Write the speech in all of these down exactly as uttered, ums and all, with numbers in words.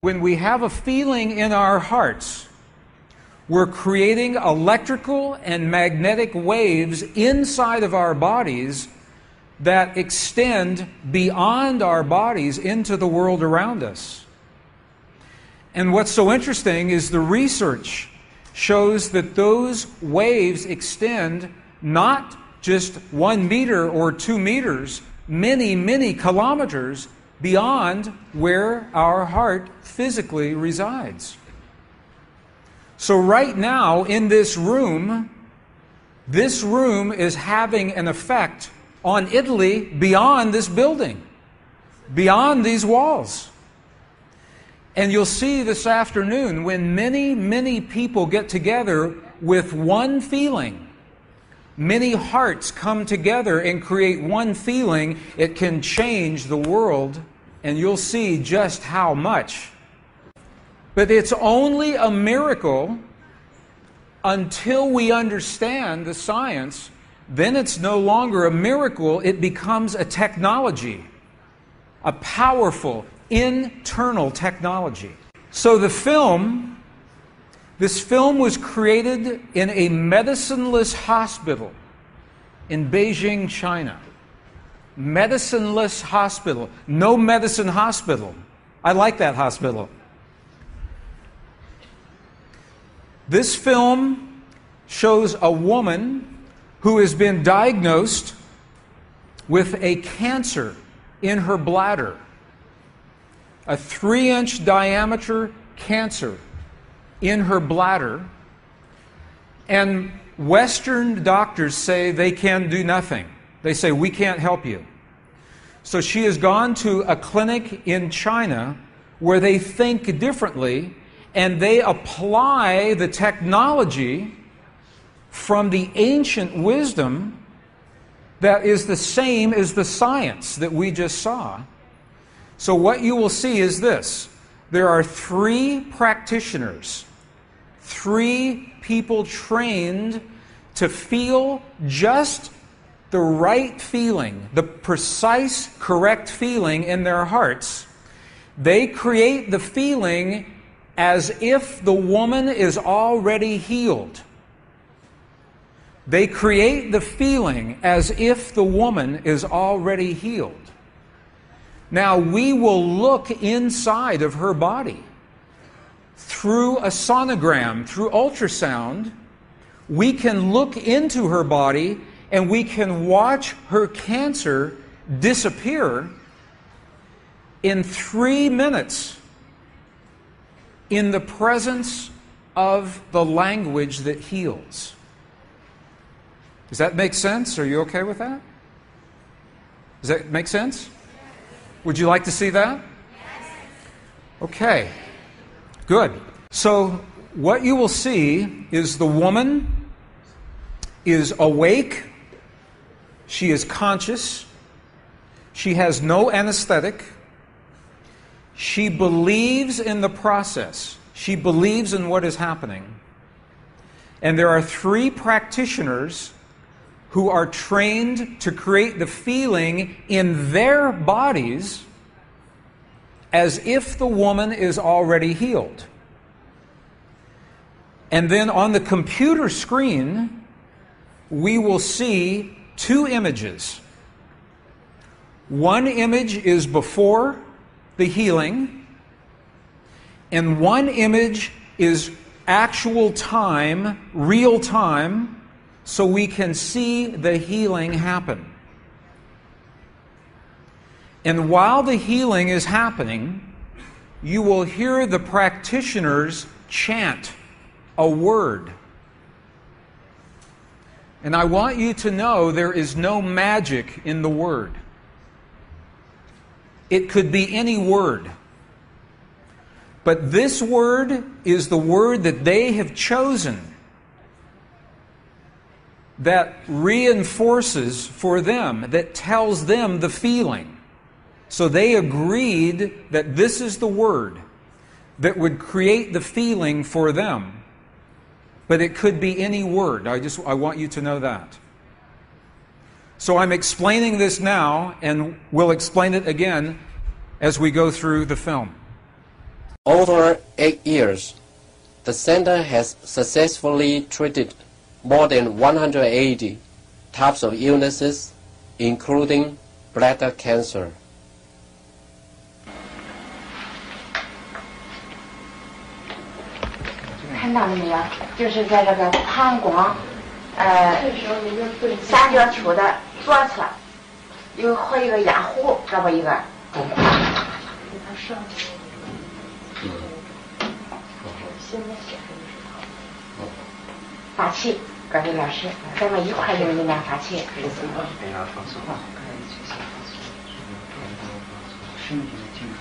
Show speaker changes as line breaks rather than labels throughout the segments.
When we have a feeling in our hearts, we're creating electrical and magnetic waves inside of our bodies that extend beyond our bodies into the world around us. And what's so interesting is the research shows that those waves extend not just one meter or two meters, many, many kilometers beyond where our heart physically resides. So right now in this room, this room is having an effect on Italy beyond this building, beyond these walls. And you'll see this afternoon when many, many people get together with one feeling, many hearts come together and create one feeling, it can change the world, and you'll see just how much. But it's only a miracle until we understand the science. Then it's no longer a miracle, it becomes a technology, a powerful internal technology. So the film, this film was created in a medicineless hospital in Beijing, China. Medicineless hospital. No medicine hospital. I like that hospital. This film shows a woman who has been diagnosed with a cancer in her bladder. A three-inch diameter cancer in her bladder. And Western doctors say they can do nothing. They say, we can't help you. So she has gone to a clinic in China where they think differently and they apply the technology from the ancient wisdom that is the same as the science that we just saw. So what you will see is this. There are three practitioners, three people trained to feel just the right feeling, the precise, correct feeling in their hearts. They create the feeling as if the woman is already healed. They create the feeling as if the woman is already healed. Now, we will look inside of her body through a sonogram, through ultrasound. We can look into her body and we can watch her cancer disappear in three minutes in the presence of the language that heals. Does that make sense? Are you okay with that? Does that make sense? Would you like to see that? Okay, good. So what you will see is the woman is awake. She is conscious. She has no anesthetic. She believes in the process. She believes in what is happening. And there are three practitioners who are trained to create the feeling in their bodies as if the woman is already healed. And then on the computer screen, we will see two images. One image is before the healing, and one image is actual time, real time, so we can see the healing happen. And while the healing is happening, you will hear the practitioners chant a word. And I want you to know there is no magic in the word. It could be any word. But this word is the word that they have chosen that reinforces for them, that tells them the feeling. So they agreed that this is the word that would create the feeling for them. But it could be any word. I just I want you to know that. So I'm explaining this now, and we'll explain it again as we go through the film.
Over eight years, the center has successfully treated more than one hundred eighty types of illnesses, including bladder cancer.
看到了没有？就是在这个膀胱，呃，三角球的左侧，有和一个压弧，这么一个。发气，各位老师，咱们一块用力量发气。身体的精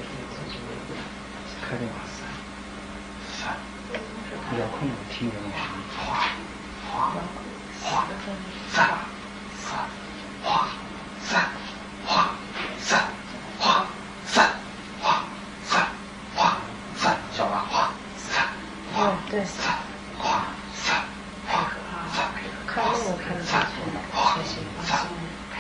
可以三，比较控制体温，哗哗哗，三三哗三哗三哗三哗三哗三，小了哗三哗对三哗三哗三，看那个看得下去，学习放松。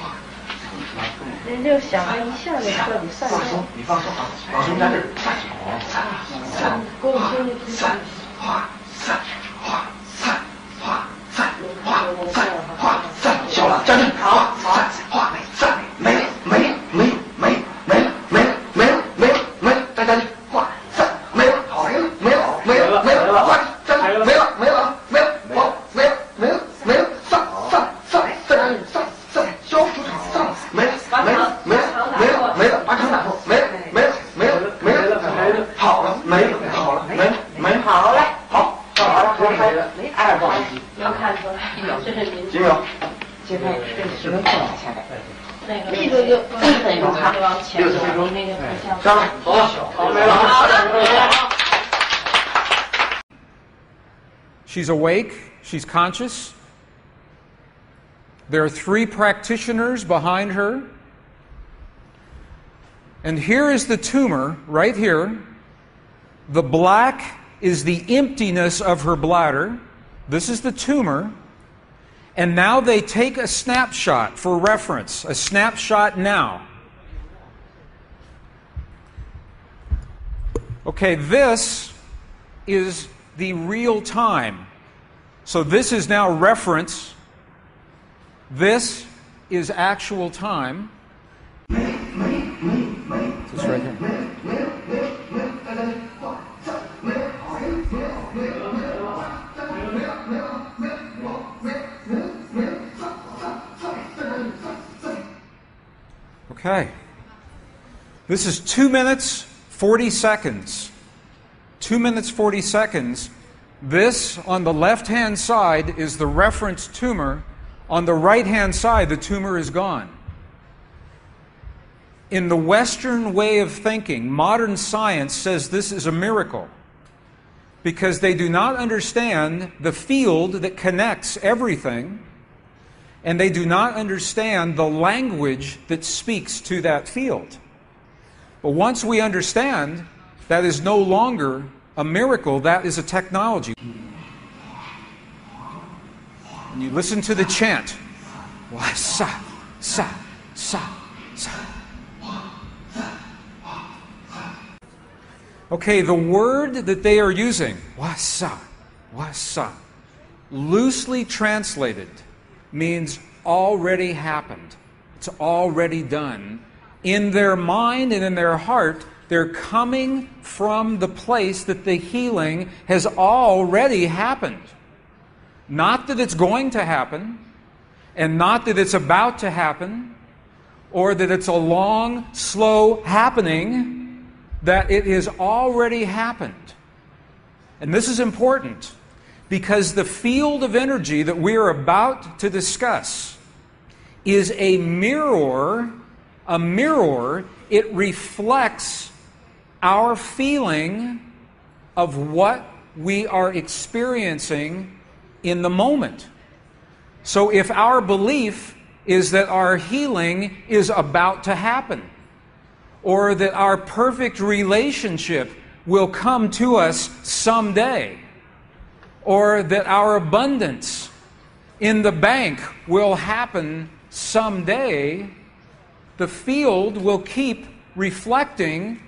人就想着一下就彻底散松，你放松啊，老师在这儿，三三三三哗三哗三哗三哗三哗三，小了站正，好，三哗三，没了没了没了没了没了没了没了没了没了，再站正，哗三没了没了没了没了没了，哗站正，没了没了没了，好没了没了没了，上上上再站正，上上消除场上没了。没了，没了，没了，没了，把场打破，没了，没了，没了，没了，没了，好了，没了，好了，没了，没了，好了，好，好了，好了，二号，能看出来，这是您，几秒，几分，十分钟下来，那个力度就一分钟哈，六十分钟，那个上来，走，好，没了，好了。
She's awake, she's conscious. There are three practitioners behind her. And here is the tumor, right here. The black is the emptiness of her bladder. This is the tumor. And now they take a snapshot for reference, a snapshot now. Okay, this is the real time. So this is now reference. This is actual time. This right here. Okay. This is two minutes, forty seconds. Two minutes, forty seconds. This, on the left-hand side, is the reference tumor. On the right-hand side, the tumor is gone. In the Western way of thinking, modern science says this is a miracle because they do not understand the field that connects everything, and they do not understand the language that speaks to that field. But once we understand, that is no longer a miracle, that is a technology. And you listen to the chant. Wa sa sa sa sa. Okay, the word that they are using, wasa, wasa, loosely translated, means already happened. It's already done. In their mind and in their heart, they're coming from the place that the healing has already happened. Not that it's going to happen, and not that it's about to happen, or that it's a long, slow happening, that it has already happened. And this is important because the field of energy that we are about to discuss is a mirror, a mirror, it reflects our feeling of what we are experiencing in the moment. So if our belief is that our healing is about to happen, or that our perfect relationship will come to us someday, or that our abundance in the bank will happen someday, the field will keep reflecting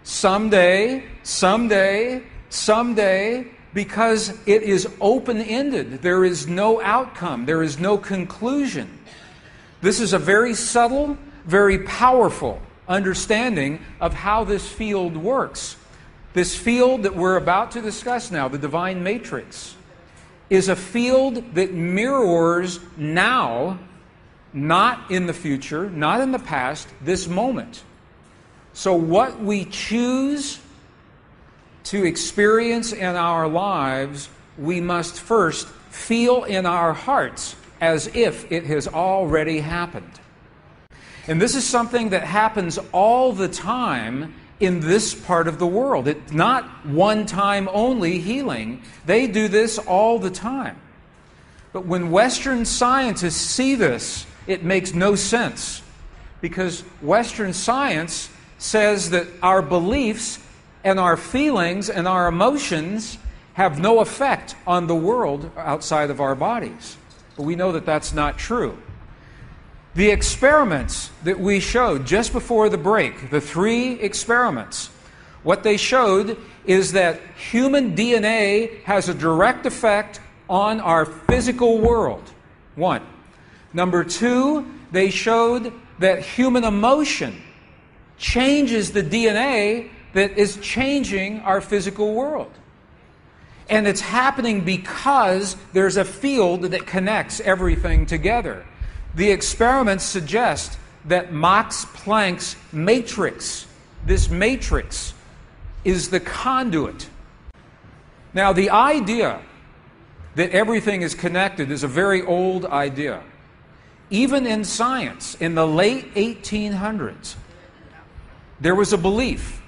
someday, someday, someday, because it is open-ended. There is no outcome. There is no conclusion. This is a very subtle, very powerful understanding of how this field works. This field that we're about to discuss now, the divine matrix, is a field that mirrors now, not in the future, not in the past, this moment. So what we choose to experience in our lives, we must first feel in our hearts as if it has already happened. And this is something that happens all the time in this part of the world. It's not one-time only healing. They do this all the time. But when Western scientists see this, it makes no sense, because Western science says that our beliefs and our feelings and our emotions have no effect on the world outside of our bodies. But we know that that's not true. The experiments that we showed just before the break, the three experiments, what they showed is that human D N A has a direct effect on our physical world. One. Number two, they showed that human emotion changes the D N A that is changing our physical world. And it's happening because there's a field that connects everything together. The experiments suggest that Max Planck's matrix, this matrix, is the conduit. Now, the idea that everything is connected is a very old idea. Even in science, in the late eighteen hundreds, there was a belief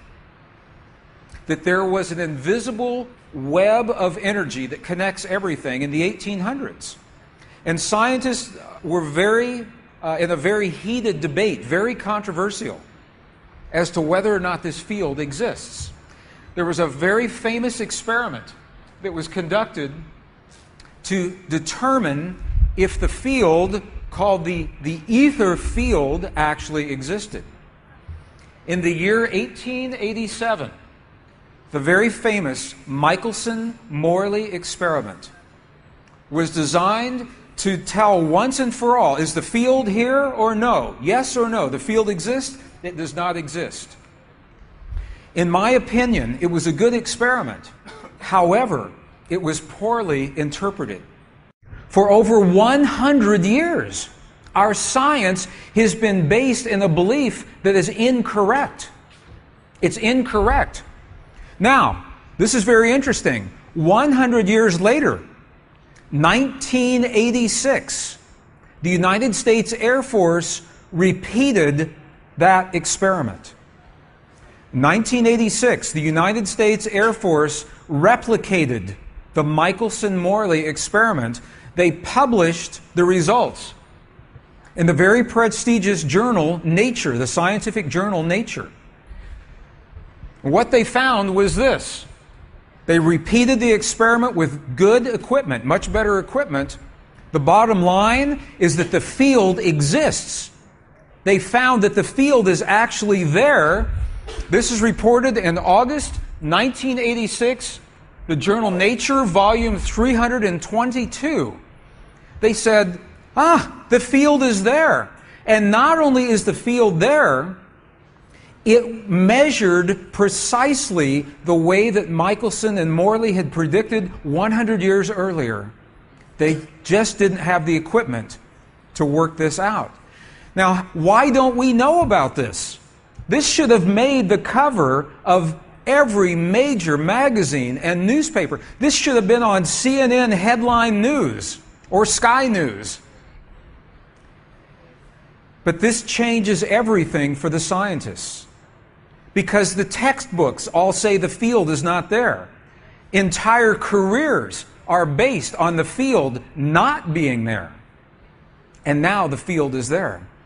that there was an invisible web of energy that connects everything in the eighteen hundreds. And scientists were very, uh, in a very heated debate, very controversial, as to whether or not this field exists. There was a very famous experiment that was conducted to determine if the field called the, the ether field actually existed. In the year eighteen eighty-seven, the very famous Michelson-Morley experiment was designed to tell once and for all, is the field here or no? Yes or no? The field exists? It does not exist. In my opinion, it was a good experiment. However, it was poorly interpreted. For over one hundred years, our science has been based in a belief that is incorrect. It's incorrect. Now, this is very interesting. one hundred years later, nineteen eighty-six, the United States Air Force repeated that experiment. nineteen eighty-six, the United States Air Force replicated the Michelson-Morley experiment. They published the results in the very prestigious journal Nature, the scientific journal Nature. What they found was this. They repeated the experiment with good equipment, much better equipment. The bottom line is that the field exists. They found that the field is actually there. This is reported in August nineteen eighty-six, the journal Nature, volume three hundred twenty-two. They said, ah, the field is there. And not only is the field there, it measured precisely the way that Michelson and Morley had predicted one hundred years earlier. They just didn't have the equipment to work this out. Now, why don't we know about this? This should have made the cover of every major magazine and newspaper. This should have been on C N N headline news or Sky News. But this changes everything for the scientists, because the textbooks all say the field is not there. Entire careers are based on the field not being there. And now the field is there.